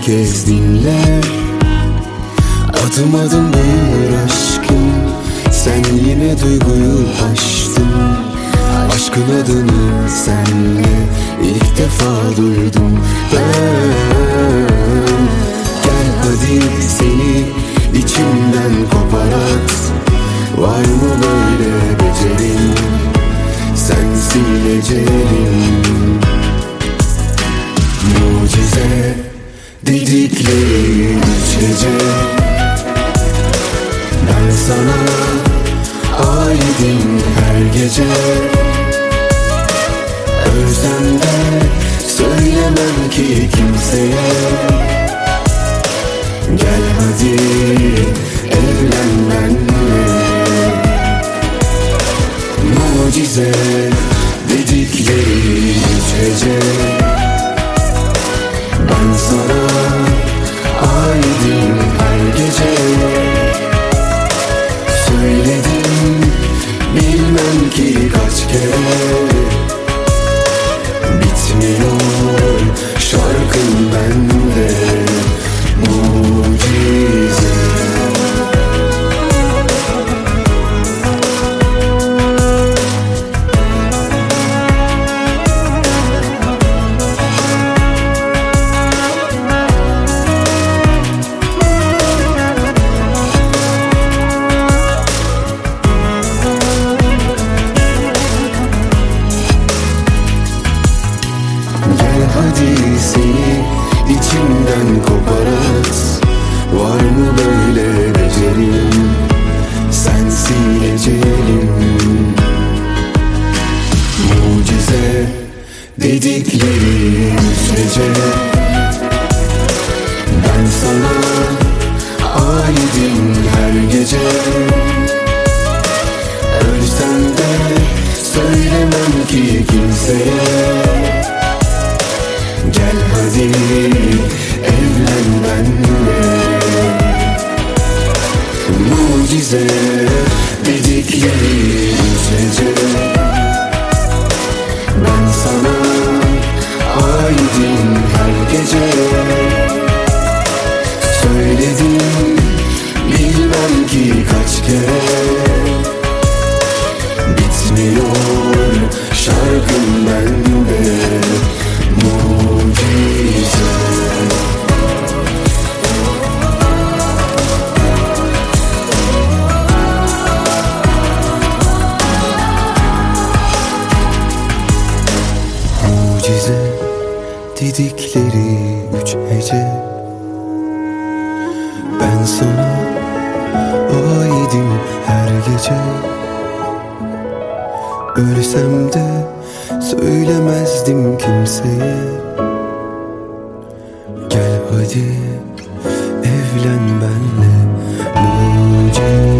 kez dinle. Adım adım büyür aşkım, sen yine duyguyu aştın. Aşkın adını senle ilk defa duydum ben. Gel hadi seni içimden koparat. Var mı böyle becerin, sensin ecelim. Mucize dedikleri üç gece, ben sana aidim her gece. Ölsem de söylemem ki kimseye. Gel hadi evlen benimle. Mucize dedikleri üç gece, ben sana aidim her gece. Söyledim bilmem ki kaç kere, bitmiyor şarkın bende. Mucize. Hadi seni içimden koparat. Var mı böyle becerim, sensin ecelim. Mucize dedikleri üç gece, ben sana aidim her gece. Ölsem de söylemem ki kimseye. Gel hadi evlen benimle. Mucize dedikleri üç gece, ben sana aidim her gece. Söyledim bilmem ki kaç kere, bitmiyor şarkım bende. Mucize. Mucize dedikleri üç hece, ben sana aidim her gece. Ölsem de söylemezdim kimseye. Gel hadi evlen benimle. Mucize.